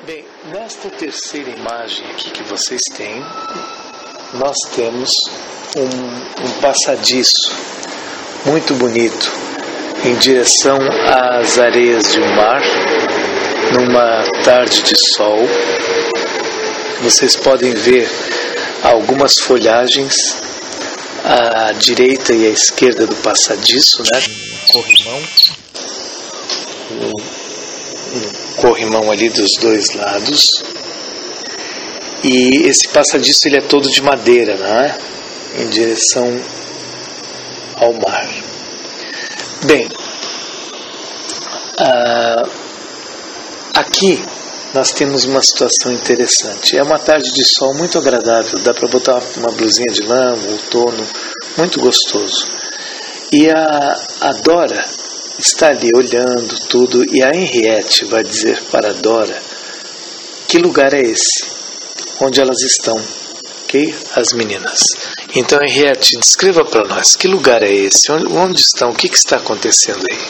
Bem, nesta terceira imagem aqui que vocês têm, nós temos um passadiço muito bonito em direção às areias de um mar, numa tarde de sol. Vocês podem ver algumas folhagens à direita e à esquerda do passadiço, né? Um corrimão ali dos dois lados. E esse passadiço ele é todo de madeira, né? Em direção ao mar. Bem, aqui nós temos uma situação interessante. É uma tarde de sol muito agradável, dá para botar uma blusinha de lã, um outono, muito gostoso. E a Dora está ali olhando tudo, e a Henriette vai dizer para a Dora que lugar é esse, onde elas estão, ok? As meninas. Então, Henriette, descreva para nós, que lugar é esse? Onde estão? O que está acontecendo aí?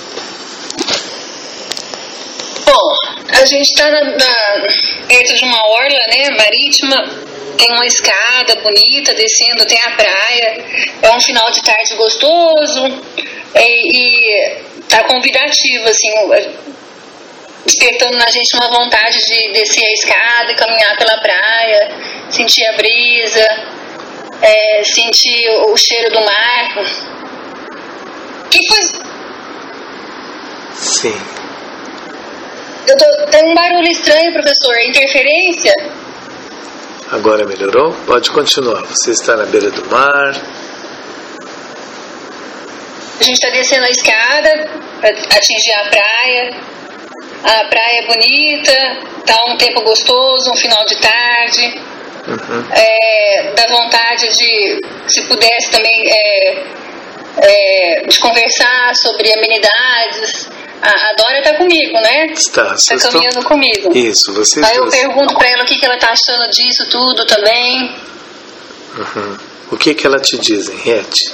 Bom, a gente está perto de uma orla, né, marítima. Tem uma escada bonita, descendo até a praia. É um final de tarde gostoso e tá convidativo, assim, despertando na gente uma vontade de descer a escada e caminhar pela praia, sentir a brisa, sentir o cheiro do mar. Que coisa... Sim. Tem um barulho estranho, professor. Interferência? Agora melhorou? Pode continuar. Você está na beira do mar. A gente está descendo a escada para atingir a praia. A praia é bonita, está um tempo gostoso, um final de tarde. Dá vontade de, se pudesse também, de conversar sobre amenidades. A Dora está comigo, né? Está caminhando comigo. Isso, vocês Aí eu pergunto para ela o que ela está achando disso tudo também. O que ela te diz, Henriette?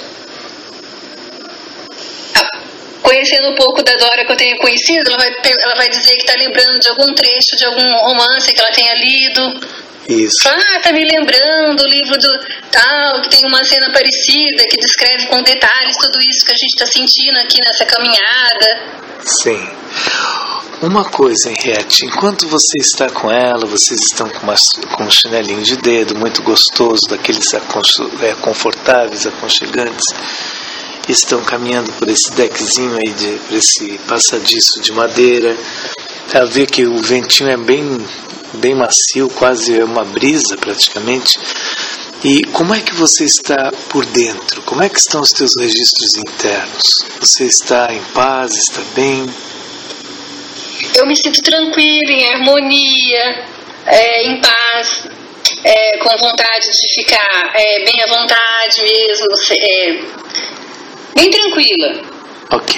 Conhecendo um pouco da Dora que eu tenho conhecido, ela vai dizer que está lembrando de algum trecho, de algum romance que ela tenha lido. Isso. Tá me lembrando o livro do tal, que tem uma cena parecida, que descreve com detalhes tudo isso que a gente está sentindo aqui nessa caminhada. Sim. Uma coisa, Henriette, enquanto você está com ela, vocês estão com um chinelinho de dedo muito gostoso, daqueles confortáveis, aconchegantes, estão caminhando por esse deckzinho aí, por esse passadiço de madeira. Ela vê que o ventinho é bem macio, quase uma brisa praticamente. E como é que você está por dentro? Como é que estão os teus registros internos? Você está em paz, está bem? Eu me sinto tranquila, em harmonia, em paz, com vontade de ficar bem à vontade mesmo, bem tranquila. Ok.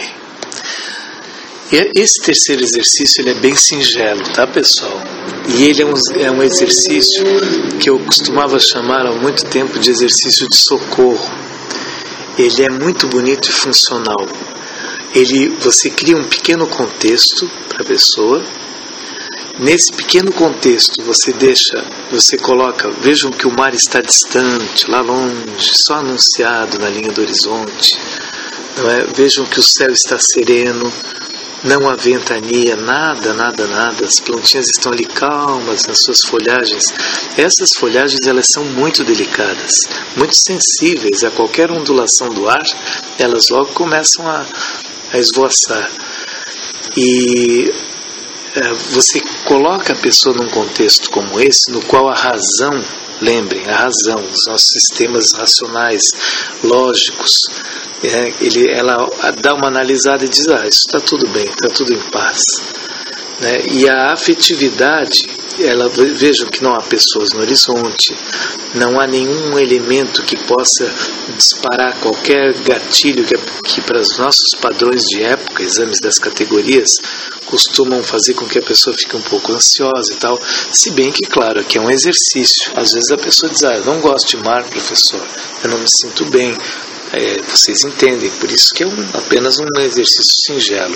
E esse terceiro exercício ele é bem singelo, tá, pessoal? E ele é um exercício que eu costumava chamar há muito tempo de exercício de socorro. Ele é muito bonito e funcional. Você cria um pequeno contexto para a pessoa. Nesse pequeno contexto você coloca, vejam que o mar está distante, lá longe, só anunciado na linha do horizonte. Não é? Vejam que o céu está sereno, não há ventania, nada, as plantinhas estão ali calmas nas suas folhagens. Essas folhagens elas são muito delicadas, muito sensíveis a qualquer ondulação do ar, elas logo começam a esvoaçar. E você coloca a pessoa num contexto como esse, no qual a razão, lembrem, a razão, os nossos sistemas racionais, lógicos, ela dá uma analisada e diz, isso está tudo bem, está tudo em paz. Né? E a afetividade, vejam que não há pessoas no horizonte, não há nenhum elemento que possa disparar qualquer gatilho que para os nossos padrões de época, exames das categorias, costumam fazer com que a pessoa fique um pouco ansiosa e tal, se bem que, claro, aqui é um exercício. Às vezes a pessoa diz, eu não gosto de mar, professor, eu não me sinto bem. Vocês entendem, por isso que é apenas um exercício singelo.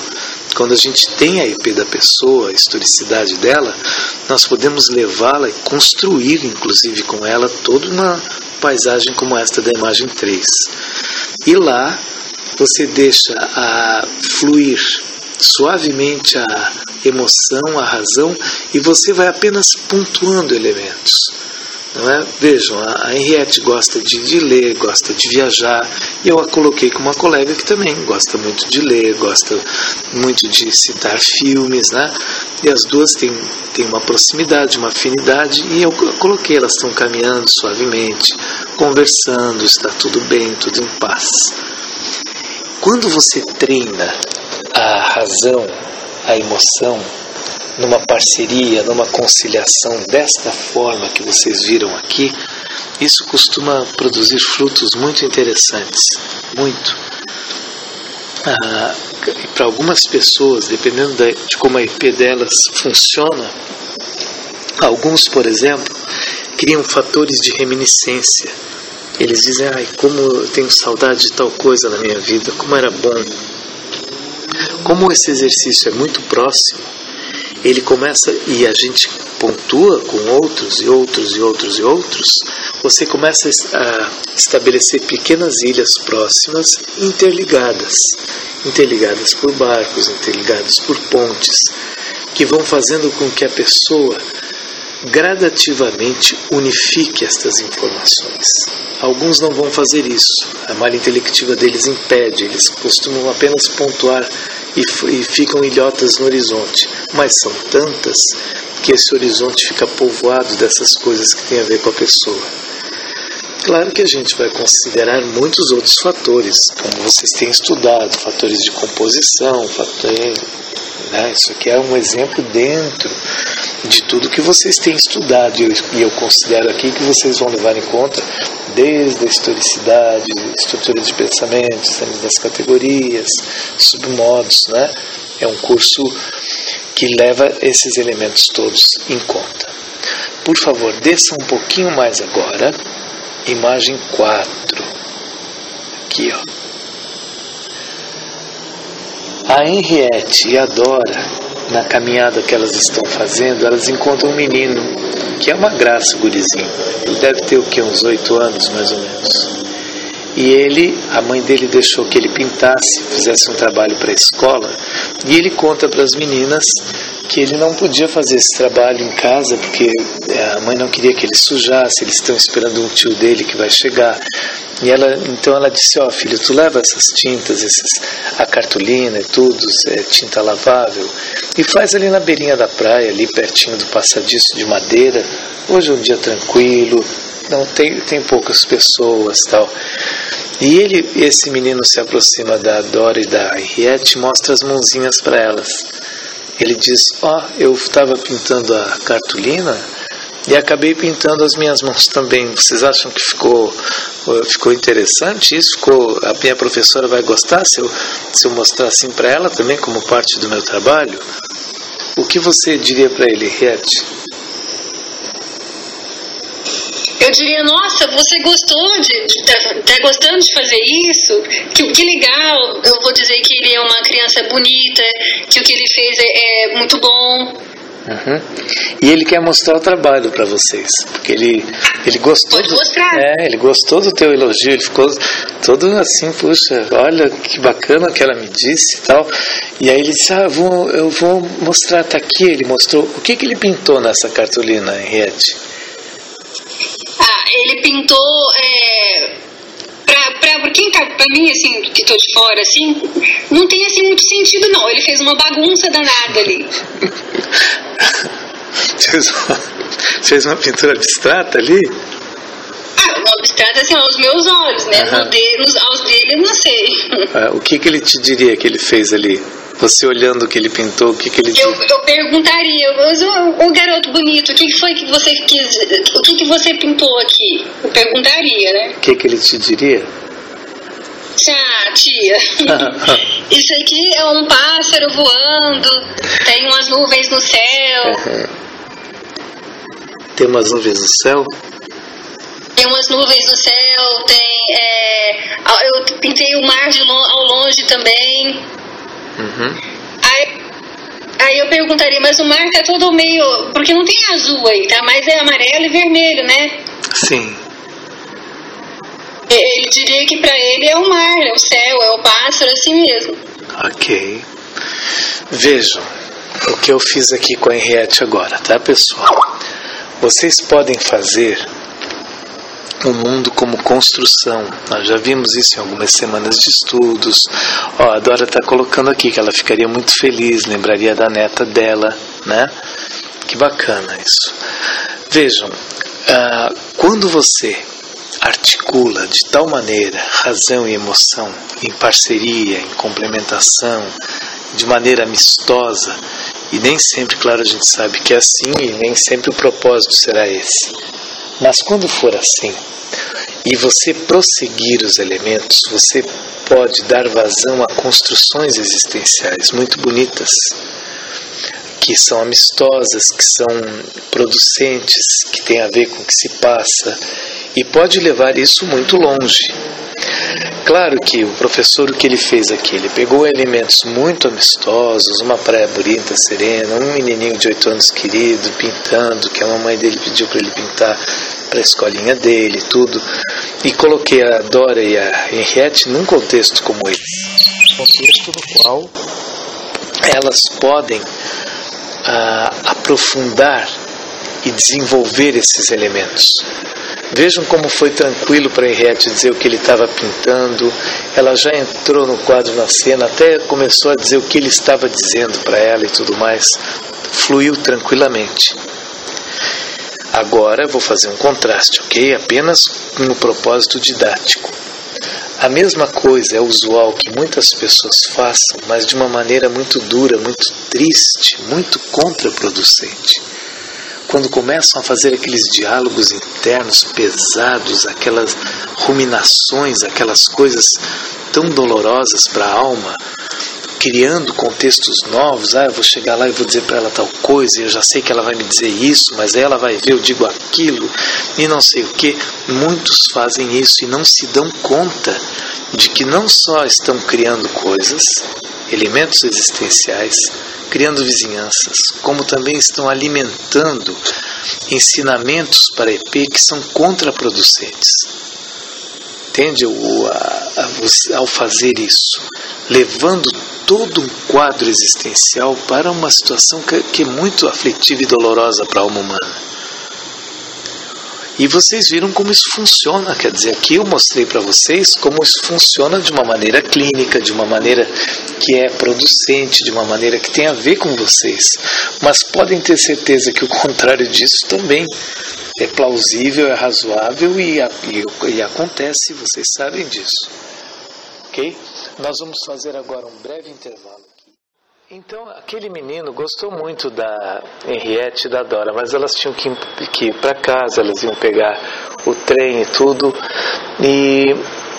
Quando a gente tem a IP da pessoa, a historicidade dela, nós podemos levá-la e construir, inclusive com ela, toda uma paisagem como esta da imagem 3. E lá você deixa fluir suavemente a emoção, a razão, e você vai apenas pontuando elementos. Não é? Vejam, a Henriette gosta de ler, gosta de viajar, e eu a coloquei com uma colega que também gosta muito de ler, gosta muito de citar filmes, né? E as duas têm uma proximidade, uma afinidade, e eu coloquei, elas estão caminhando suavemente, conversando, está tudo bem, tudo em paz. Quando você treina a razão, a emoção, numa parceria, numa conciliação desta forma que vocês viram aqui, isso costuma produzir frutos muito interessantes, muito. E para algumas pessoas, dependendo de como a IP delas funciona, alguns, por exemplo, criam fatores de reminiscência. Eles dizem, como eu tenho saudade de tal coisa na minha vida, como era bom. Como esse exercício é muito próximo, ele começa, e a gente pontua com outros e outros e outros e outros, você começa a estabelecer pequenas ilhas próximas interligadas por barcos, interligadas por pontes, que vão fazendo com que a pessoa gradativamente unifique estas informações. Alguns não vão fazer isso, a malha intelectiva deles impede, eles costumam apenas pontuar e ficam ilhotas no horizonte, mas são tantas que esse horizonte fica povoado dessas coisas que têm a ver com a pessoa. Claro que a gente vai considerar muitos outros fatores, como vocês têm estudado, fatores de composição, né? Isso aqui é um exemplo dentro de tudo que vocês têm estudado, e eu considero aqui que vocês vão levar em conta desde a historicidade, estrutura de pensamento, sistema das categorias, submodos, né? É um curso que leva esses elementos todos em conta. Por favor, desça um pouquinho mais agora, imagem 4. Aqui, ó. A Henriette e a Dora, na caminhada que elas estão fazendo, elas encontram um menino, que é uma graça, o gurizinho. Ele deve ter o quê? Uns 8 anos, mais ou menos. E a mãe dele deixou que ele pintasse, fizesse um trabalho para a escola, e ele conta para as meninas que ele não podia fazer esse trabalho em casa, porque a mãe não queria que ele sujasse, eles estão esperando um tio dele que vai chegar. E então ela disse, filho, tu leva essas tintas, a cartolina e tudo, tinta lavável, e faz ali na beirinha da praia, ali pertinho do passadiço de madeira. Hoje é um dia tranquilo, não tem poucas pessoas, tal. E esse menino se aproxima da Dora e da Henriette e mostra as mãozinhas para elas. Ele diz, eu estava pintando a cartolina e acabei pintando as minhas mãos também. Vocês acham que ficou interessante isso? A minha professora vai gostar se eu mostrar assim para ela também como parte do meu trabalho? O que você diria para ele, Henriette? Eu diria, nossa, você gostou tá gostando de fazer isso? Que legal. Eu vou dizer que ele é uma criança bonita, que o que ele fez é muito bom. Uhum. E ele quer mostrar o trabalho para vocês, porque ele gostou. Pode mostrar. Ele gostou do teu elogio, ele ficou todo assim, puxa, olha que bacana que ela me disse e tal. E aí ele disse, eu vou mostrar, tá aqui. Ele mostrou, o que ele pintou nessa cartolina, Henriette? Ele pintou, pra mim, assim, que tô de fora, assim, não tem, assim, muito sentido, não. Ele fez uma bagunça danada ali. Fez uma pintura abstrata ali? Uma abstrata, assim, aos meus olhos, né? Uhum. Aos dele, eu não sei. O que ele te diria que ele fez ali? Você olhando o que ele pintou, o que ele disse? Eu perguntaria, ô garoto bonito, o que foi que você quis, o que você pintou aqui? Eu perguntaria, né? O que ele te diria? Tia, isso aqui é um pássaro voando, tem umas nuvens no céu. Uhum. Tem umas nuvens no céu? Tem umas nuvens no céu, eu pintei o mar ao longe também. Uhum. Aí Aí eu perguntaria, mas o mar tá todo meio... Porque não tem azul aí, tá? Mas é amarelo e vermelho, né? Sim. Ele diria que pra ele é o mar, é o céu, é o pássaro, assim mesmo. Ok. Vejam o que eu fiz aqui com a Henriette agora, tá, pessoal? Vocês podem fazer o mundo como construção. Nós já vimos isso em algumas semanas de estudos. A Dora está colocando aqui que ela ficaria muito feliz, lembraria da neta dela, né? Que bacana isso. Vejam, quando você articula de tal maneira razão e emoção em parceria, em complementação, de maneira amistosa, e nem sempre, claro, a gente sabe que é assim, e nem sempre o propósito será esse. Mas quando for assim, e você prosseguir os elementos, você pode dar vazão a construções existenciais muito bonitas, que são amistosas, que são producentes, que têm a ver com o que se passa, e pode levar isso muito longe. Claro que o professor, o que ele fez aqui, ele pegou elementos muito amistosos, uma praia bonita, serena, um menininho de 8 anos querido, pintando, que a mamãe dele pediu para ele pintar para a escolinha dele, tudo, e coloquei a Dora e a Henriette num contexto como esse, contexto no qual elas podem aprofundar e desenvolver esses elementos. Vejam como foi tranquilo para Henriette dizer o que ele estava pintando. Ela já entrou no quadro, na cena, até começou a dizer o que ele estava dizendo para ela e tudo mais. Fluiu tranquilamente. Agora vou fazer um contraste, ok? Apenas no propósito didático. A mesma coisa é usual que muitas pessoas façam, mas de uma maneira muito dura, muito triste, muito contraproducente. Quando começam a fazer aqueles diálogos internos pesados, aquelas ruminações, aquelas coisas tão dolorosas para a alma, criando contextos novos, eu vou chegar lá e vou dizer para ela tal coisa, e eu já sei que ela vai me dizer isso, mas aí ela vai ver, eu digo aquilo, e não sei o que. Muitos fazem isso e não se dão conta de que não só estão criando coisas, elementos existenciais, criando vizinhanças, como também estão alimentando ensinamentos para EP que são contraproducentes. Entende? Ao fazer isso, levando todo um quadro existencial para uma situação que é muito aflitiva e dolorosa para a alma humana. E vocês viram como isso funciona, quer dizer, aqui eu mostrei para vocês como isso funciona de uma maneira clínica, de uma maneira que é producente, de uma maneira que tem a ver com vocês. Mas podem ter certeza que o contrário disso também é plausível, é razoável e acontece, vocês sabem disso. Ok? Nós vamos fazer agora um breve intervalo. Então, aquele menino gostou muito da Henriette e da Dora, mas elas tinham que ir para casa, elas iam pegar o trem e tudo, e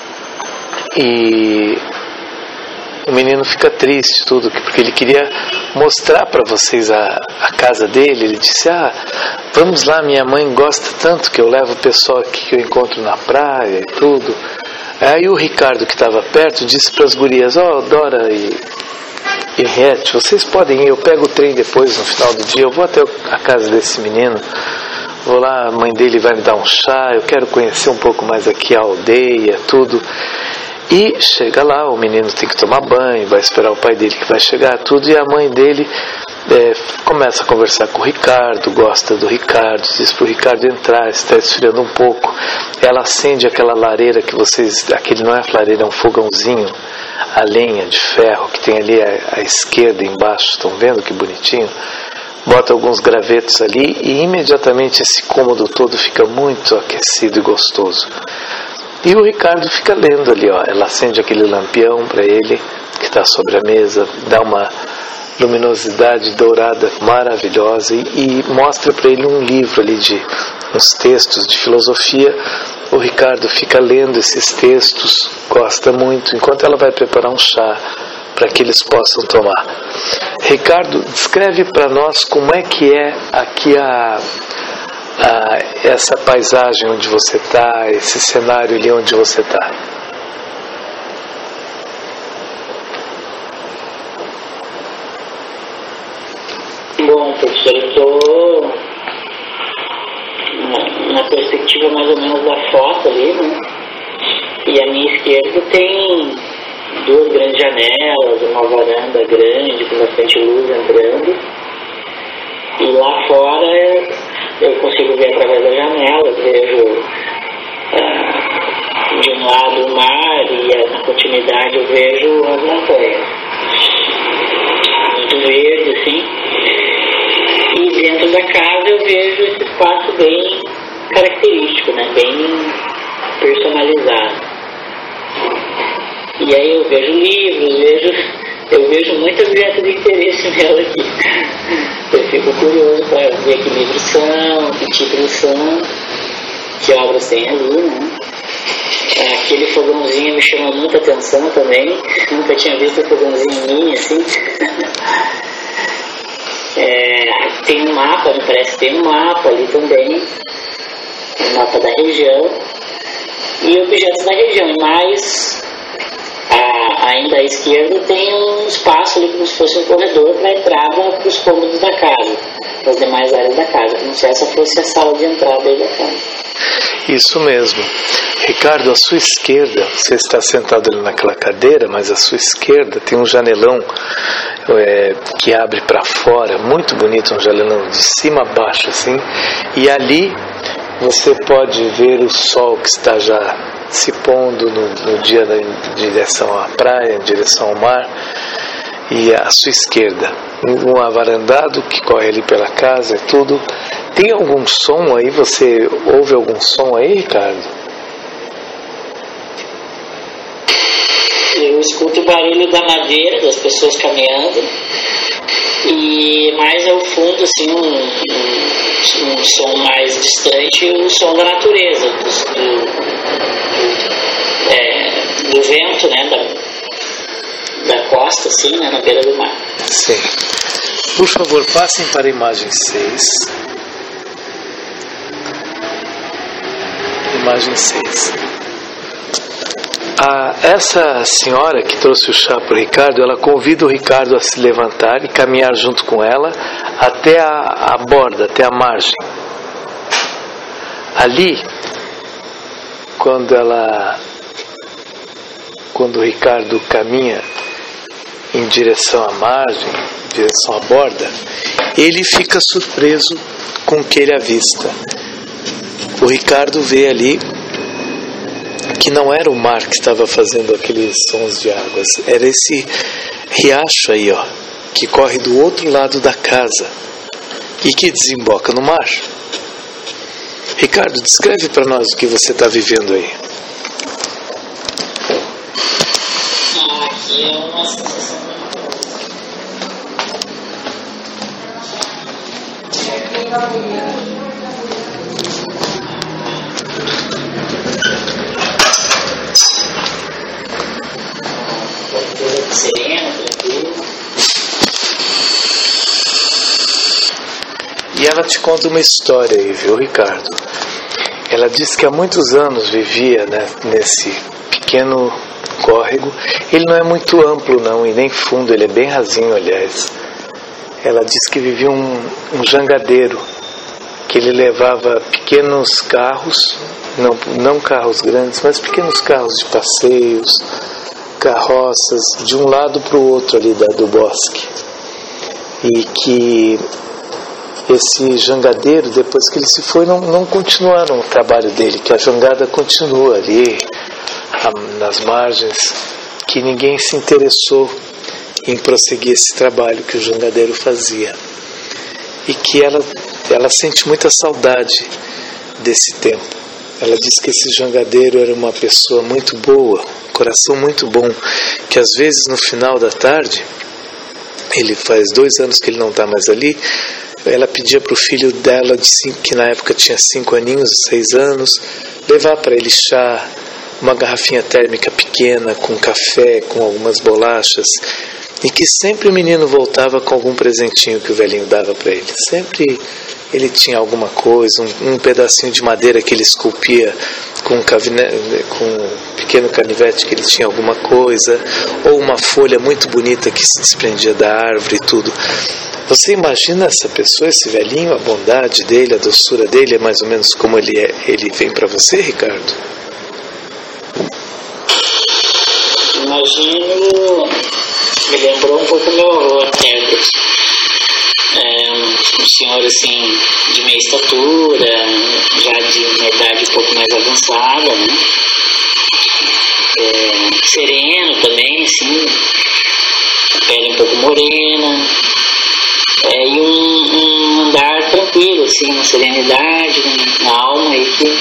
o menino fica triste, tudo, porque ele queria mostrar para vocês a casa dele. Ele disse, vamos lá, minha mãe gosta tanto que eu levo o pessoal aqui que eu encontro na praia e tudo. Aí o Ricardo, que estava perto, disse para as gurias, Dora e Henriette, vocês podem ir, eu pego o trem depois, no final do dia, eu vou até a casa desse menino, vou lá, a mãe dele vai me dar um chá, eu quero conhecer um pouco mais aqui a aldeia, tudo. E chega lá, o menino tem que tomar banho, vai esperar o pai dele que vai chegar, tudo, e a mãe dele começa a conversar com o Ricardo, gosta do Ricardo, diz para o Ricardo entrar, está esfriando um pouco. Ela acende aquela lareira que aquele não é lareira, é um fogãozinho, a lenha de ferro que tem ali à esquerda embaixo, estão vendo que bonitinho? Bota alguns gravetos ali e imediatamente esse cômodo todo fica muito aquecido e gostoso. E o Ricardo fica lendo ali, ela acende aquele lampião para ele, que está sobre a mesa, dá uma luminosidade dourada maravilhosa e mostra para ele um livro ali de uns textos de filosofia. O Ricardo fica lendo esses textos, gosta muito, enquanto ela vai preparar um chá para que eles possam tomar. Ricardo, descreve para nós como é que é aqui essa paisagem onde você está, esse cenário ali onde você está. perspectiva mais ou menos da foto ali, né? E à minha esquerda tem 2 grandes janelas, uma varanda grande com bastante luz entrando. E lá fora eu consigo ver através da janela, vejo de um lado o mar e na continuidade eu vejo as montanhas. Muito verde, assim. E dentro da casa eu vejo esse espaço bem característico, né? Bem personalizado. E aí eu vejo livros, eu vejo muitos objetos de interesse nela aqui. Eu fico curioso para ver que livros são, que títulos são, que obras tem ali, né? Aquele fogãozinho me chama muita atenção também. Nunca tinha visto um fogãozinho mini assim. Tem um mapa, me parece que tem um mapa ali também. Um mapa da região. E objetos da região. Mas ainda à esquerda tem um espaço ali como se fosse um corredor para entrada para os cômodos da casa, para as demais áreas da casa, como se essa fosse a sala de entrada aí da casa. Isso mesmo. Ricardo, à sua esquerda, você está sentado ali naquela cadeira, mas à sua esquerda tem um janelão que abre para fora, muito bonito, um janelão de cima a baixo assim, e ali você pode ver o sol que está já se pondo no dia em direção à praia, em direção ao mar, e à sua esquerda um avarandado que corre ali pela casa e tudo. Tem algum som aí? Você ouve algum som aí, Ricardo? Eu escuto o barulho da madeira, das pessoas caminhando, e mais ao fundo, assim, um som mais distante, o som da natureza, do vento, né, da costa, assim, né, na beira do mar. Sim. Por favor, passem para a imagem 6. Imagem 6. Essa senhora que trouxe o chá para o Ricardo, ela convida o Ricardo a se levantar e caminhar junto com ela até a borda, até a margem. Ali, quando o Ricardo caminha em direção à margem, em direção à borda, ele fica surpreso com o que ele avista. O Ricardo vê ali que não era o mar que estava fazendo aqueles sons de águas, era esse riacho aí, ó, que corre do outro lado da casa e que desemboca no mar. Ricardo, descreve para nós o que você está vivendo aí. Aqui é uma sensação serena, tranquila. E ela te conta uma história aí, viu, Ricardo? Ela diz que há muitos anos vivia, né, nesse pequeno córrego. Ele não é muito amplo não, e nem fundo, ele é bem rasinho, aliás. Ela diz que vivia um jangadeiro, que ele levava pequenos carros, não carros grandes, mas pequenos carros de passeios, carroças, de um lado para o outro ali do bosque. E que esse jangadeiro, depois que ele se foi, não continuaram o trabalho dele, que a jangada continua ali nas margens, que ninguém se interessou em prosseguir esse trabalho que o jangadeiro fazia. E que ela sente muita saudade desse tempo. Ela diz que esse jangadeiro era uma pessoa muito boa, coração muito bom, que às vezes no final da tarde, ele faz 2 anos que ele não está mais ali, ela pedia para o filho dela, que na época tinha 5 aninhos, 6 anos, levar para ele chá, uma garrafinha térmica pequena, com café, com algumas bolachas, e que sempre o menino voltava com algum presentinho que o velhinho dava para ele. Sempre ele tinha alguma coisa, um pedacinho de madeira que ele esculpia com um pequeno canivete, que ele tinha alguma coisa, ou uma folha muito bonita que se desprendia da árvore e tudo. Você imagina essa pessoa, esse velhinho, a bondade dele, a doçura dele, é mais ou menos como ele vem para você, Ricardo? Imagino, me lembrou um pouco meu avô até, um senhor assim, de meia estatura, já de uma idade um pouco mais avançada, né? Sereno também, assim, pele um pouco morena, e um andar tranquilo, assim, uma serenidade, uma alma aí que...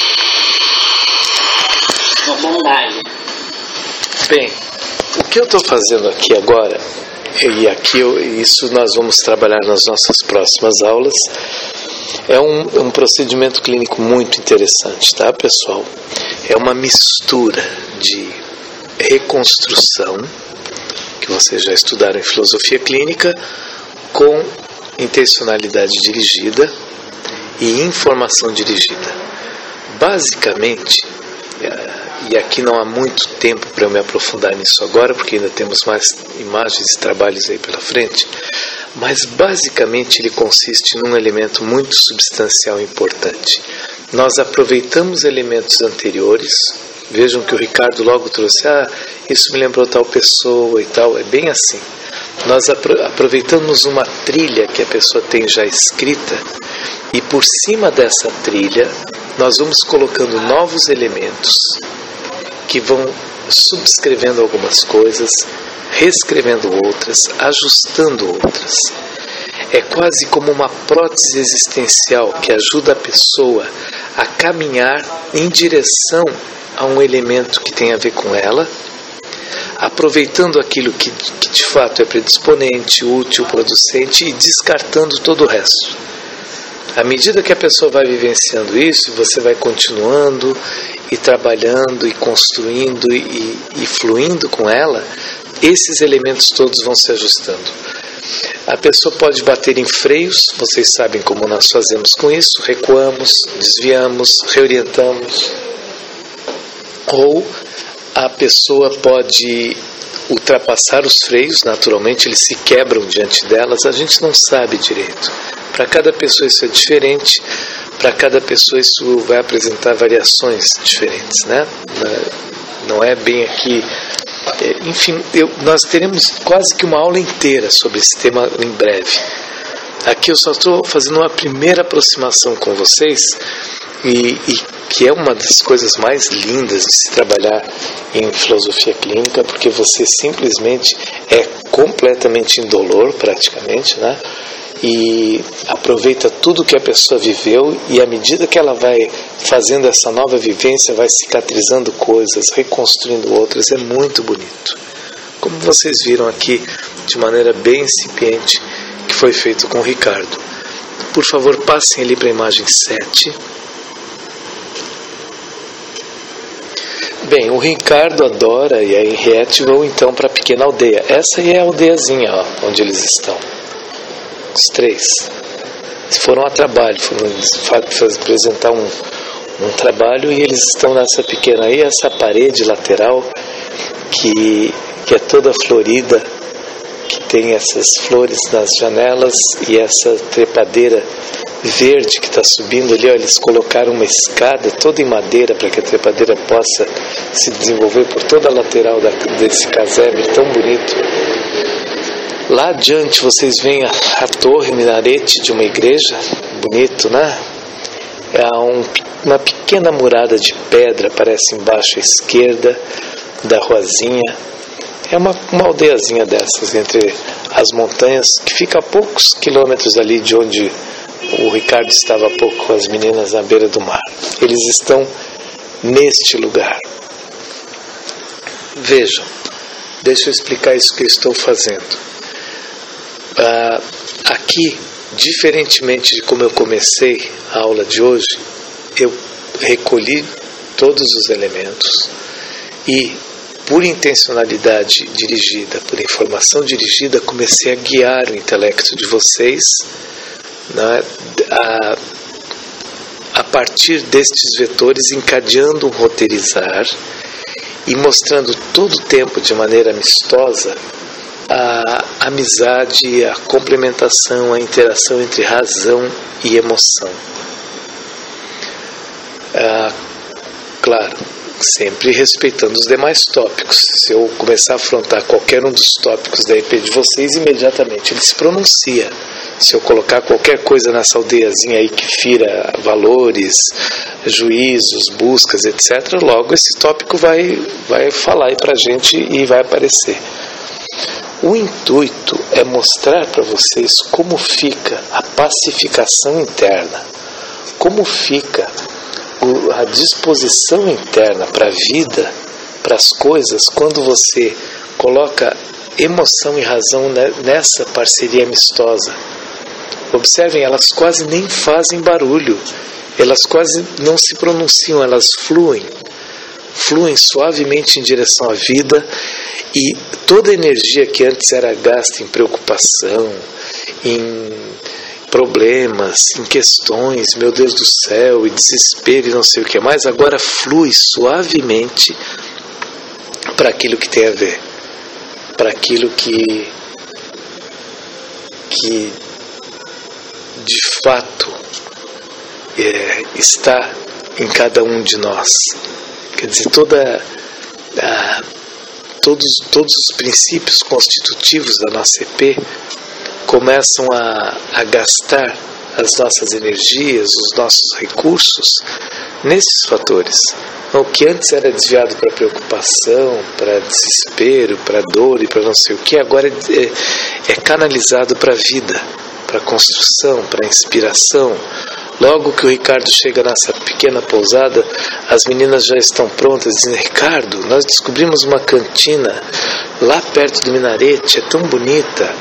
uma bondade. Bem, o que eu estou fazendo aqui agora, e aqui isso nós vamos trabalhar nas nossas próximas aulas, é um procedimento clínico muito interessante, tá, pessoal? É uma mistura de reconstrução, que vocês já estudaram em filosofia clínica, com intencionalidade dirigida e informação dirigida. Basicamente, e aqui não há muito tempo para eu me aprofundar nisso agora, porque ainda temos mais imagens e trabalhos aí pela frente, mas basicamente ele consiste num elemento muito substancial e importante. Nós aproveitamos elementos anteriores, vejam que o Ricardo logo trouxe, isso me lembrou tal pessoa e tal, é bem assim. Nós aproveitamos uma trilha que a pessoa tem já escrita e por cima dessa trilha nós vamos colocando novos elementos que vão subscrevendo algumas coisas, reescrevendo outras, ajustando outras. É quase como uma prótese existencial que ajuda a pessoa a caminhar em direção a um elemento que tem a ver com ela, aproveitando aquilo que de fato é predisponente, útil, producente e descartando todo o resto. À medida que a pessoa vai vivenciando isso, você vai continuando e trabalhando e construindo e fluindo com ela, esses elementos todos vão se ajustando. A pessoa pode bater em freios, vocês sabem como nós fazemos com isso, recuamos, desviamos, reorientamos, ou a pessoa pode ultrapassar os freios, naturalmente eles se quebram diante delas, a gente não sabe direito. Para cada pessoa isso é diferente, para cada pessoa isso vai apresentar variações diferentes, né? Não é bem aqui... Enfim, nós teremos quase que uma aula inteira sobre esse tema em breve. Aqui eu só estou fazendo uma primeira aproximação com vocês e que é uma das coisas mais lindas de se trabalhar em filosofia clínica, porque você simplesmente é completamente indolor, praticamente, né? E aproveita tudo que a pessoa viveu e à medida que ela vai fazendo essa nova vivência, vai cicatrizando coisas, reconstruindo outras, é muito bonito. Como vocês viram aqui, de maneira bem incipiente, que foi feito com o Ricardo. Por favor, passem ali para a imagem 7. Bem, o Ricardo, a Dora e a Henriette vão então para a pequena aldeia. Essa aí é a aldeiazinha, ó, onde eles estão. Os três foram a trabalho, foram apresentar um trabalho e eles estão nessa pequena aí, essa parede lateral que é toda florida, que tem essas flores nas janelas e essa trepadeira verde que está subindo ali, ó, eles colocaram uma escada toda em madeira para que a trepadeira possa se desenvolver por toda a lateral desse casebre tão bonito. Lá adiante vocês veem a torre, minarete de uma igreja, bonito, né? É uma pequena murada de pedra, aparece embaixo à esquerda da ruazinha. É uma aldeiazinha dessas, entre as montanhas, que fica a poucos quilômetros ali de onde o Ricardo estava há pouco com as meninas na beira do mar. Eles estão neste lugar. Vejam, deixa eu explicar isso que eu estou fazendo. Aqui, diferentemente de como eu comecei a aula de hoje, eu recolhi todos os elementos e, por intencionalidade dirigida, por informação dirigida, comecei a guiar o intelecto de vocês, né, a partir destes vetores, encadeando um roteirizar e mostrando todo o tempo de maneira amistosa amizade, a complementação, a interação entre razão e emoção. Claro, sempre respeitando os demais tópicos. Se eu começar a afrontar qualquer um dos tópicos da EP de vocês, imediatamente ele se pronuncia. Se eu colocar qualquer coisa nessa aldeiazinha aí que fira valores, juízos, buscas, etc., logo esse tópico vai falar aí pra gente e vai aparecer. O intuito é mostrar para vocês como fica a pacificação interna, como fica a disposição interna para a vida, para as coisas, quando você coloca emoção e razão nessa parceria amistosa. Observem, elas quase nem fazem barulho, elas quase não se pronunciam, elas fluem suavemente em direção à vida, e toda a energia que antes era gasta em preocupação, em problemas, em questões, meu Deus do céu, e desespero e não sei o que mais, agora flui suavemente para aquilo que tem a ver, para aquilo que de fato está em cada um de nós. Quer dizer, todos os princípios constitutivos da nossa EP começam a gastar as nossas energias, os nossos recursos nesses fatores. O que antes era desviado para preocupação, para desespero, para dor e para não sei o que, agora é canalizado para a vida, para a construção, para a inspiração. Logo que o Ricardo chega nessa pequena pousada, as meninas já estão prontas, dizendo: Ricardo, nós descobrimos uma cantina lá perto do minarete, é tão bonita,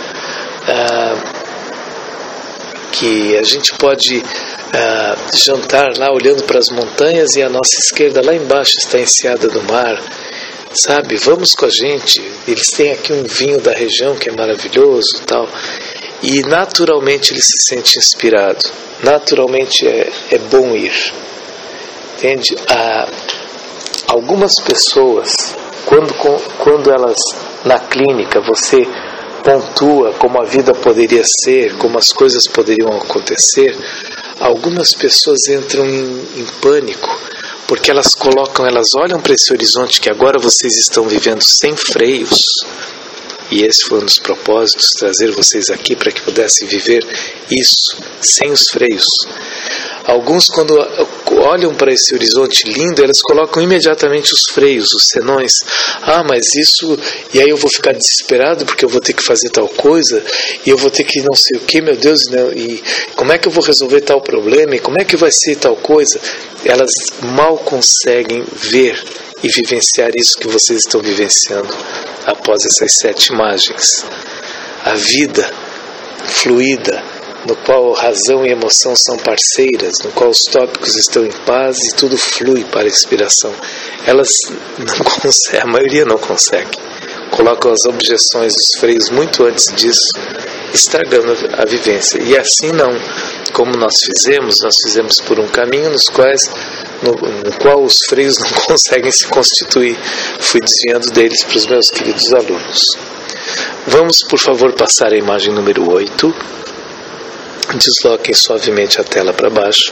que a gente pode jantar lá olhando para as montanhas, e a nossa esquerda lá embaixo está a enseada do mar, sabe, vamos com a gente, eles têm aqui um vinho da região que é maravilhoso, tal. E naturalmente ele se sente inspirado, naturalmente é bom ir, entende? Algumas pessoas, quando elas na clínica você pontua como a vida poderia ser, como as coisas poderiam acontecer, algumas pessoas entram em pânico, porque elas olham para esse horizonte que agora vocês estão vivendo sem freios. E esse foi um dos propósitos, trazer vocês aqui para que pudessem viver isso, sem os freios. Alguns, quando olham para esse horizonte lindo, eles colocam imediatamente os freios, os senões. Mas isso... E aí eu vou ficar desesperado porque eu vou ter que fazer tal coisa, e eu vou ter que não sei o que, meu Deus, e como é que eu vou resolver tal problema, e como é que vai ser tal coisa? Elas mal conseguem ver e vivenciar isso que vocês estão vivenciando após essas 7 imagens. A vida fluida, no qual razão e emoção são parceiras, no qual os tópicos estão em paz e tudo flui para a inspiração. Elas não conseguem, a maioria não consegue. Colocam as objeções, os freios muito antes disso, estragando a vivência. E assim não, como nós fizemos por um caminho no qual os freios não conseguem se constituir. Fui desviando deles para os meus queridos alunos. Vamos, por favor, passar a imagem número 8. Desloquem suavemente a tela para baixo.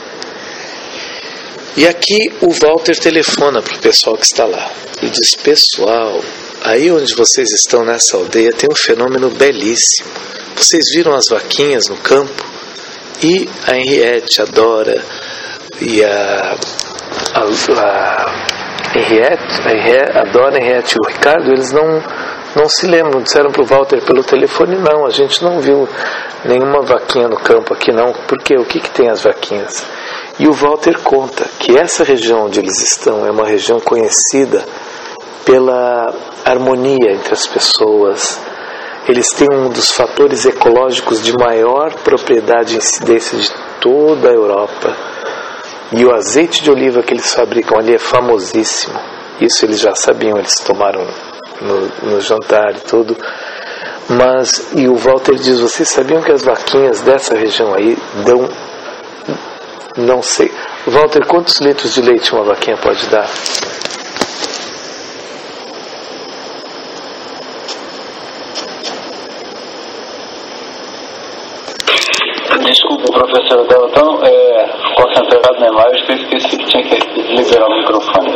E aqui o Walter telefona para o pessoal que está lá. E diz: pessoal, aí onde vocês estão nessa aldeia tem um fenômeno belíssimo. Vocês viram as vaquinhas no campo? E a Henriette, a Dora e a Dora, a Henriette e o Ricardo, eles não se lembram, disseram para o Walter pelo telefone: não, a gente não viu nenhuma vaquinha no campo aqui não. Por quê? O que tem as vaquinhas? E o Walter conta que essa região onde eles estão é uma região conhecida pela harmonia entre as pessoas. Eles têm um dos fatores ecológicos de maior propriedade e incidência de toda a Europa. E o azeite de oliva que eles fabricam ali é famosíssimo. Isso eles já sabiam, eles tomaram no jantar e tudo. E o Walter diz: vocês sabiam que as vaquinhas dessa região aí dão... Não sei. Walter, quantos litros de leite uma vaquinha pode dar? professor, eu estava tão concentrado na imagem que eu esqueci que tinha que liberar o microfone.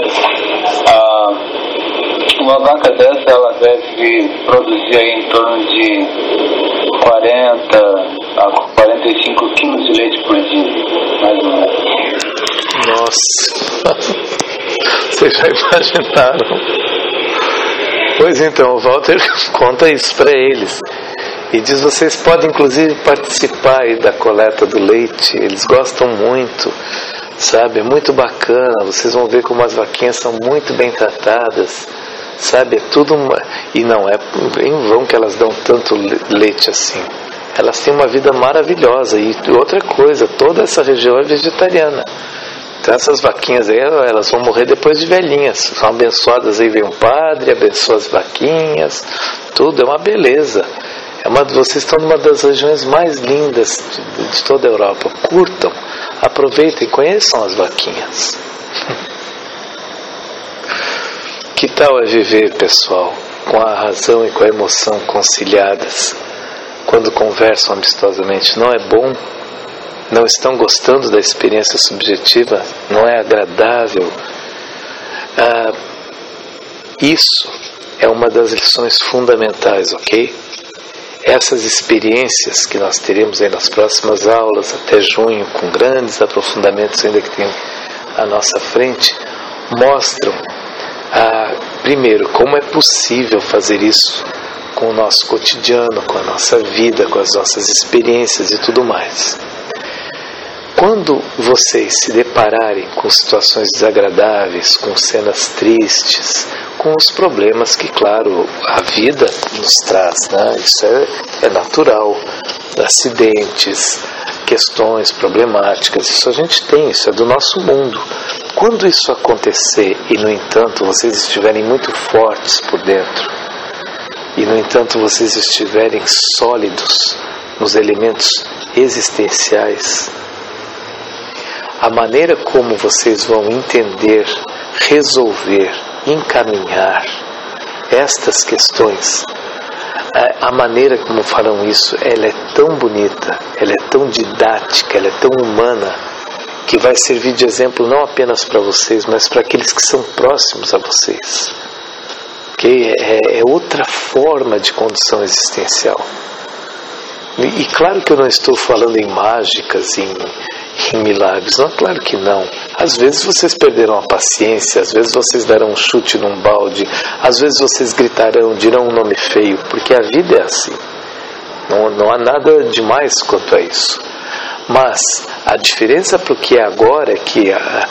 Uma vaca dessa, ela deve produzir aí em torno de 40 a 45 quilos de leite por dia, mais ou menos. Nossa, vocês já imaginaram? Pois então, o Walter conta isso para eles e diz: vocês podem inclusive participar aí da coleta do leite, eles gostam muito, sabe, é muito bacana, vocês vão ver como as vaquinhas são muito bem tratadas, sabe, é tudo e não é em vão que elas dão tanto leite assim, elas têm uma vida maravilhosa. E outra coisa, toda essa região é vegetariana. Então essas vaquinhas aí, elas vão morrer depois de velhinhas, são abençoadas, aí vem um padre, abençoa as vaquinhas, tudo, é uma beleza. Vocês estão numa das regiões mais lindas de toda a Europa. Curtam, aproveitem, conheçam as vaquinhas. Que tal é viver, pessoal, com a razão e com a emoção conciliadas, quando conversam amistosamente? Não é bom? Não estão gostando da experiência subjetiva? Não é agradável? Isso é uma das lições fundamentais, ok? Essas experiências que nós teremos aí nas próximas aulas, até junho, com grandes aprofundamentos ainda que tem à nossa frente, mostram, primeiro, como é possível fazer isso com o nosso cotidiano, com a nossa vida, com as nossas experiências e tudo mais. Quando vocês se depararem com situações desagradáveis, com cenas tristes, com os problemas que, claro, a vida nos traz, né? Isso é natural, acidentes, questões problemáticas, isso a gente tem, isso é do nosso mundo. Quando isso acontecer e, no entanto, vocês estiverem muito fortes por dentro, e, no entanto, vocês estiverem sólidos nos elementos existenciais, a maneira como vocês vão entender, resolver, encaminhar estas questões, a maneira como farão isso, ela é tão bonita, ela é tão didática, ela é tão humana, que vai servir de exemplo não apenas para vocês, mas para aqueles que são próximos a vocês. Okay? É outra forma de condição existencial. E claro que eu não estou falando em mágicas, em milagres, não, claro que não. Às vezes vocês perderão a paciência, às vezes vocês darão um chute num balde, às vezes vocês gritarão, dirão um nome feio, porque a vida é assim. Não há nada demais quanto a isso. Mas a diferença para o que é agora é que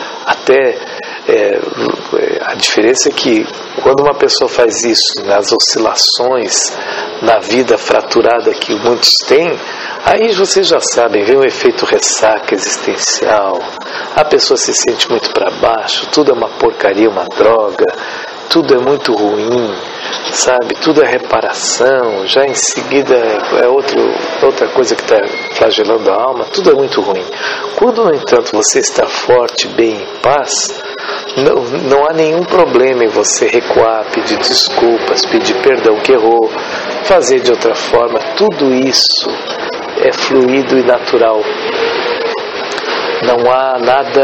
a diferença é que quando uma pessoa faz isso nas oscilações, na vida fraturada que muitos têm, aí vocês já sabem, vem o efeito ressaca existencial, a pessoa se sente muito para baixo, tudo é uma porcaria, uma droga, tudo é muito ruim, sabe, tudo é reparação, já em seguida é outra coisa que está flagelando a alma, tudo é muito ruim. Quando, no entanto, você está forte, bem, em paz, não há nenhum problema em você recuar, pedir desculpas, pedir perdão que errou, fazer de outra forma. Tudo isso é fluido e natural. Não há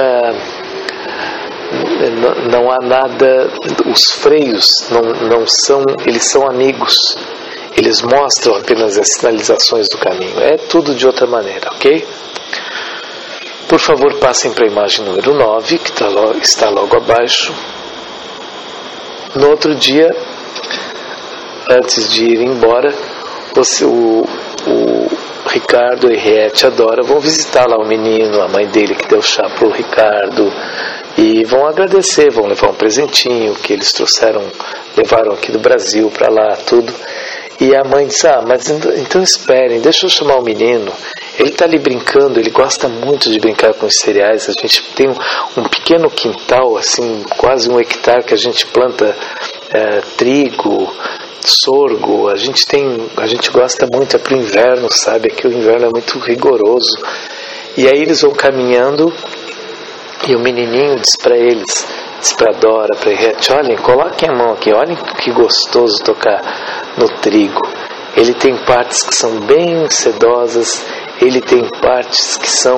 nada, os freios eles são amigos, eles mostram apenas as sinalizações do caminho, é tudo de outra maneira, ok? Por favor, passem para a imagem número 9, que está logo abaixo. No outro dia, antes de ir embora, o Ricardo, a Henriette, a Dora vão visitar lá o menino, a mãe dele que deu chá para o Ricardo, e vão agradecer, vão levar um presentinho que eles levaram aqui do Brasil para lá, tudo. E a mãe disse: mas então esperem, deixa eu chamar o menino, ele está ali brincando, ele gosta muito de brincar com os cereais. A gente tem um pequeno quintal, assim, quase 1 hectare, que a gente planta trigo, sorgo, a gente gosta muito, é pro inverno, sabe, aqui o inverno é muito rigoroso. E aí eles vão caminhando e o menininho diz para eles, diz para Dora, para Henriette: olhem, coloquem a mão aqui, olhem que gostoso tocar no trigo. Ele tem partes que são bem sedosas, ele tem partes que são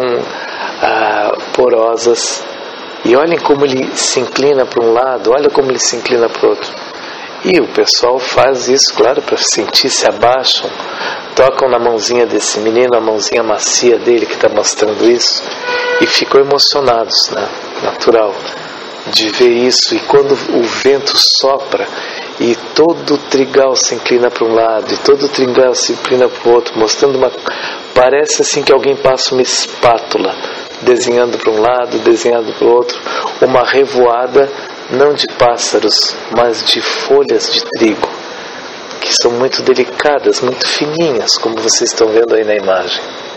porosas. E olhem como ele se inclina para um lado, olha como ele se inclina para o outro. E o pessoal faz isso, claro, para sentir, se abaixam, tocam na mãozinha desse menino, a mãozinha macia dele que está mostrando isso, e ficam emocionados, né? Natural, de ver isso. E quando o vento sopra e todo o trigal se inclina para um lado e todo o trigal se inclina para o outro, mostrando parece assim que alguém passa uma espátula, desenhando para um lado, desenhando para o outro, uma revoada não de pássaros, mas de folhas de trigo, que são muito delicadas, muito fininhas, como vocês estão vendo aí na imagem.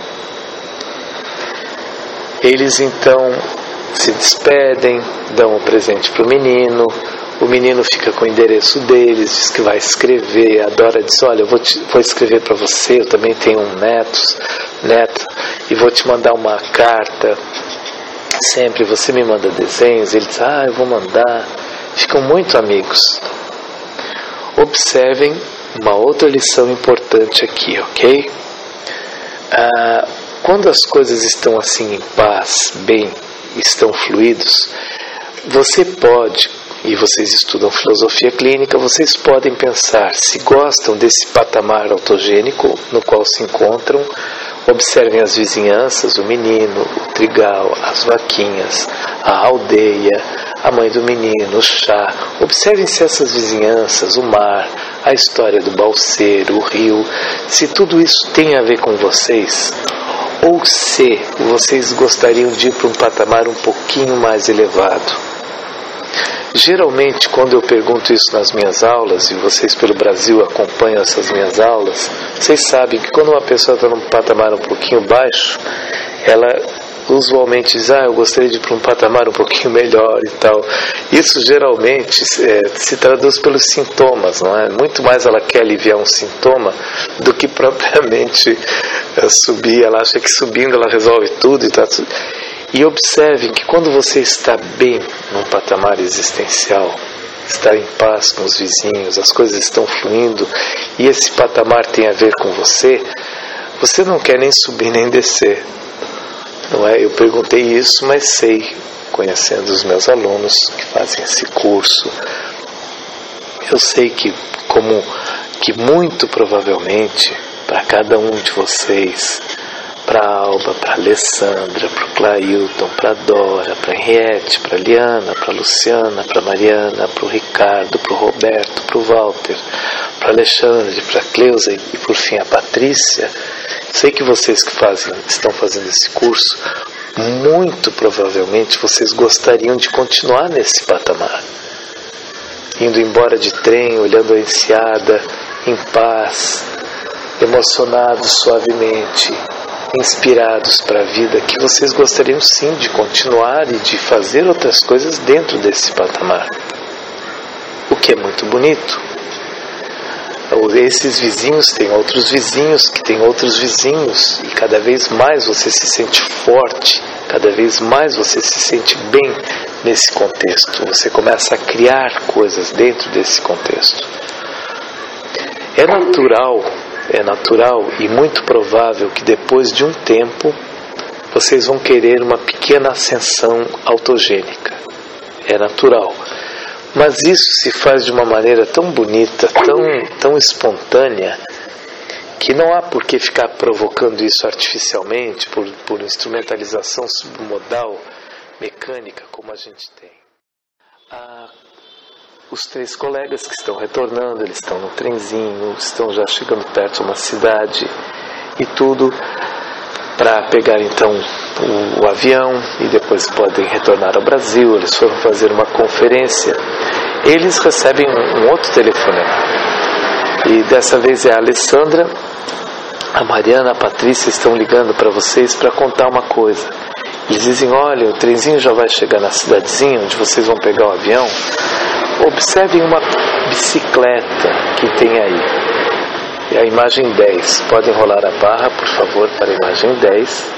Eles então se despedem, dão um presente para o menino fica com o endereço deles, diz que vai escrever. A Dora diz: olha, eu vou escrever para você, eu também tenho um neto, e vou te mandar uma carta, sempre você me manda desenhos. Ele diz: eu vou mandar. Ficam muito amigos. Observem uma outra lição importante aqui, ok? Quando as coisas estão assim em paz, bem, estão fluidos, você pode, e vocês estudam filosofia clínica, vocês podem pensar, se gostam desse patamar autogênico no qual se encontram, observem as vizinhanças, o menino, o trigal, as vaquinhas, a aldeia, a mãe do menino, o chá. Observem se essas vizinhanças, o mar, a história do balseiro, o rio, se tudo isso tem a ver com vocês, ou se vocês gostariam de ir para um patamar um pouquinho mais elevado. Geralmente, quando eu pergunto isso nas minhas aulas, e vocês pelo Brasil acompanham essas minhas aulas, vocês sabem que quando uma pessoa está num patamar um pouquinho baixo, ela usualmente diz: eu gostaria de ir para um patamar um pouquinho melhor e tal. Isso geralmente se traduz pelos sintomas, não é? Muito mais ela quer aliviar um sintoma do que propriamente subir. Ela acha que subindo ela resolve tudo e tá tudo. E observem que quando você está bem num patamar existencial, está em paz com os vizinhos, as coisas estão fluindo, e esse patamar tem a ver com você, você não quer nem subir nem descer. Não é? Eu perguntei isso, mas sei, conhecendo os meus alunos que fazem esse curso, eu sei que muito provavelmente, para cada um de vocês, para a Alba, para a Alessandra, para o Clailton, para a Dora, para a Henriette, para a Liana, para a Luciana, para a Mariana, para o Ricardo, para o Roberto, para o Walter, para a Alexandre, para a Cleusa e por fim a Patrícia, sei que vocês que estão fazendo esse curso, muito provavelmente vocês gostariam de continuar nesse patamar, indo embora de trem, olhando a enseada, em paz, emocionados suavemente, inspirados para a vida, que vocês gostariam sim de continuar e de fazer outras coisas dentro desse patamar, o que é muito bonito. Esses vizinhos têm outros vizinhos que têm outros vizinhos, e cada vez mais você se sente forte, cada vez mais você se sente bem nesse contexto, você começa a criar coisas dentro desse contexto. É natural e muito provável que depois de um tempo vocês vão querer uma pequena ascensão autogênica. É natural. Mas isso se faz de uma maneira tão bonita, tão espontânea, que não há por que ficar provocando isso artificialmente, por instrumentalização submodal, mecânica, como a gente tem. Os 3 colegas que estão retornando, eles estão no trenzinho, estão já chegando perto de uma cidade e tudo para pegar então o avião e depois podem retornar ao Brasil. Eles foram fazer uma conferência. Eles recebem um outro telefonema e dessa vez é a Alessandra, a Mariana, a Patrícia estão ligando para vocês para contar uma coisa. Eles dizem: olha, o trenzinho já vai chegar na cidadezinha onde vocês vão pegar o avião. Observem uma bicicleta que tem aí. E a imagem 10. Podem rolar a barra, por favor, para a imagem 10.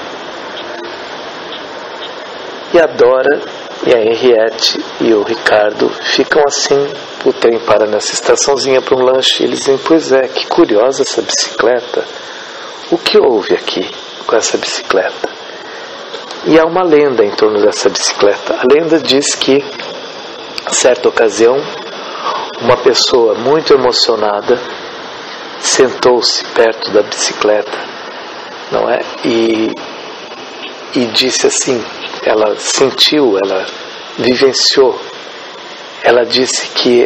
E a Dora e a Henriette e o Ricardo ficam assim. O trem para nessa estaçãozinha para um lanche. E eles dizem: pois é, que curiosa essa bicicleta. O que houve aqui? com essa bicicleta. E há uma lenda em torno dessa bicicleta. A lenda diz que, em certa ocasião, uma pessoa muito emocionada sentou-se perto da bicicleta, não é? E disse assim, ela sentiu, ela vivenciou, ela disse que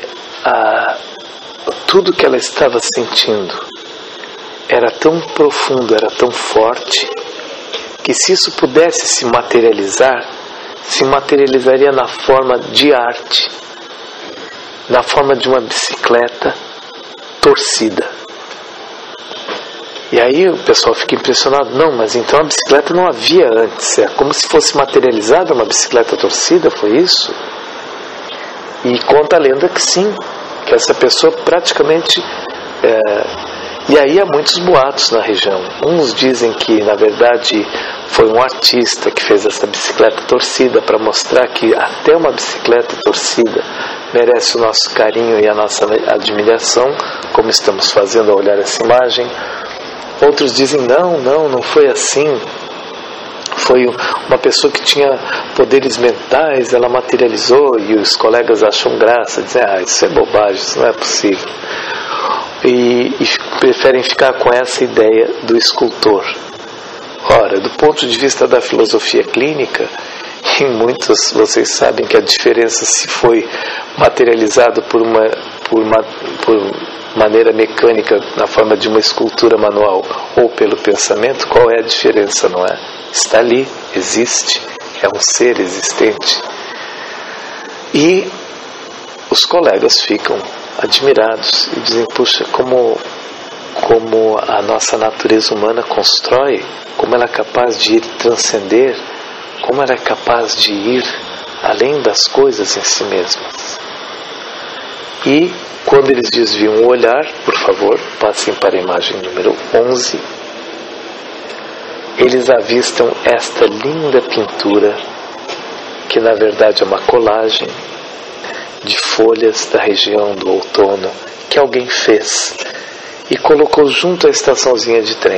tudo que ela estava sentindo era tão profundo, era tão forte, que se isso pudesse se materializaria na forma de arte, na forma de uma bicicleta torcida. E aí o pessoal fica impressionado, não, mas então a bicicleta não havia antes, é como se fosse materializada uma bicicleta torcida, foi isso? E conta a lenda que sim, que essa pessoa praticamente... E aí há muitos boatos na região. Uns dizem que, na verdade, foi um artista que fez essa bicicleta torcida para mostrar que até uma bicicleta torcida merece o nosso carinho e a nossa admiração, como estamos fazendo ao olhar essa imagem. Outros dizem, não foi assim. Foi uma pessoa que tinha poderes mentais, ela materializou, e os colegas acham graça, dizem, isso é bobagem, isso não é possível. E preferem ficar com essa ideia do escultor. Ora, do ponto de vista da filosofia clínica, em muitos, vocês sabem que a diferença se foi materializado por maneira mecânica na forma de uma escultura manual ou pelo pensamento, qual é a diferença, não é? Está ali, existe, é um ser existente. E os colegas ficam admirados e dizem, puxa, como a nossa natureza humana constrói, como ela é capaz de ir transcender, como ela é capaz de ir além das coisas em si mesmas. E quando eles desviam o olhar, por favor, passem para a imagem número 11, eles avistam esta linda pintura, que na verdade é uma colagem de folhas da região do outono que alguém fez e colocou junto à estaçãozinha de trem.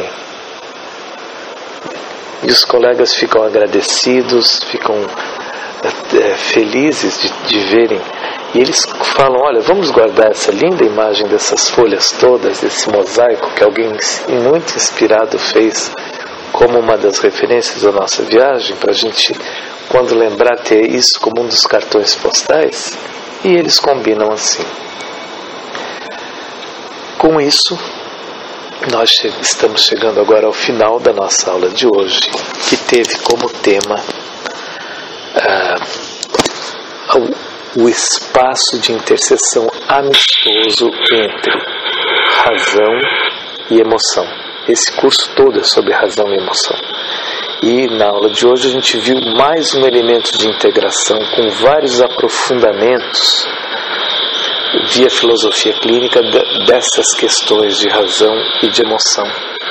E os colegas ficam agradecidos, ficam felizes de verem. E eles falam, olha, vamos guardar essa linda imagem dessas folhas todas, desse mosaico que alguém muito inspirado fez como uma das referências da nossa viagem, para a gente, quando lembrar, ter isso como um dos cartões postais. E eles combinam assim. Com isso, nós estamos chegando agora ao final da nossa aula de hoje, que teve como tema o espaço de interseção amistoso entre razão e emoção. Esse curso todo é sobre razão e emoção. E na aula de hoje a gente viu mais um elemento de integração com vários aprofundamentos via filosofia clínica dessas questões de razão e de emoção.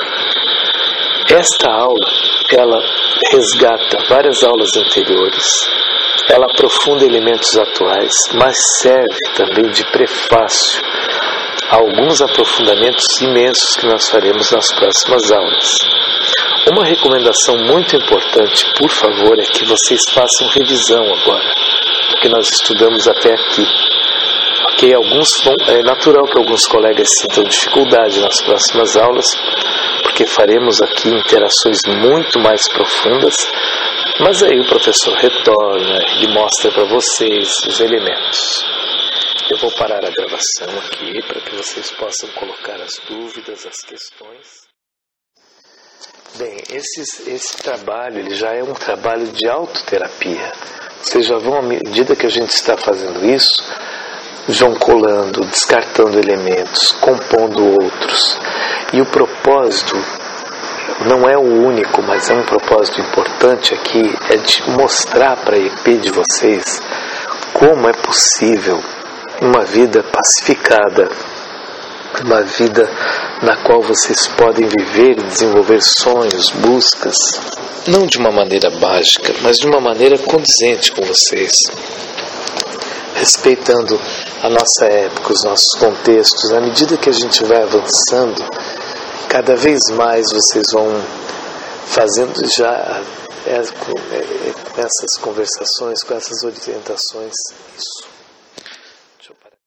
Esta aula, ela resgata várias aulas anteriores, ela aprofunda elementos atuais, mas serve também de prefácio a alguns aprofundamentos imensos que nós faremos nas próximas aulas. Uma recomendação muito importante, por favor, é que vocês façam revisão agora, porque nós estudamos até aqui. Okay? É natural que alguns colegas sintam dificuldade nas próximas aulas, porque faremos aqui interações muito mais profundas, mas aí o professor retorna e mostra para vocês os elementos. Eu vou parar a gravação aqui para que vocês possam colocar as dúvidas, as questões. Bem, esse trabalho ele já é um trabalho de autoterapia. Vocês já vão, à medida que a gente está fazendo isso, vão colando, descartando elementos, compondo outros. E o propósito não é o único, mas é um propósito importante aqui, é de mostrar para a EP de vocês como é possível uma vida pacificada, uma vida na qual vocês podem viver e desenvolver sonhos, buscas, não de uma maneira mágica, mas de uma maneira condizente com vocês, respeitando a nossa época, os nossos contextos. À medida que a gente vai avançando, cada vez mais vocês vão fazendo já com essas conversações, com essas orientações, isso. Deixa eu parar.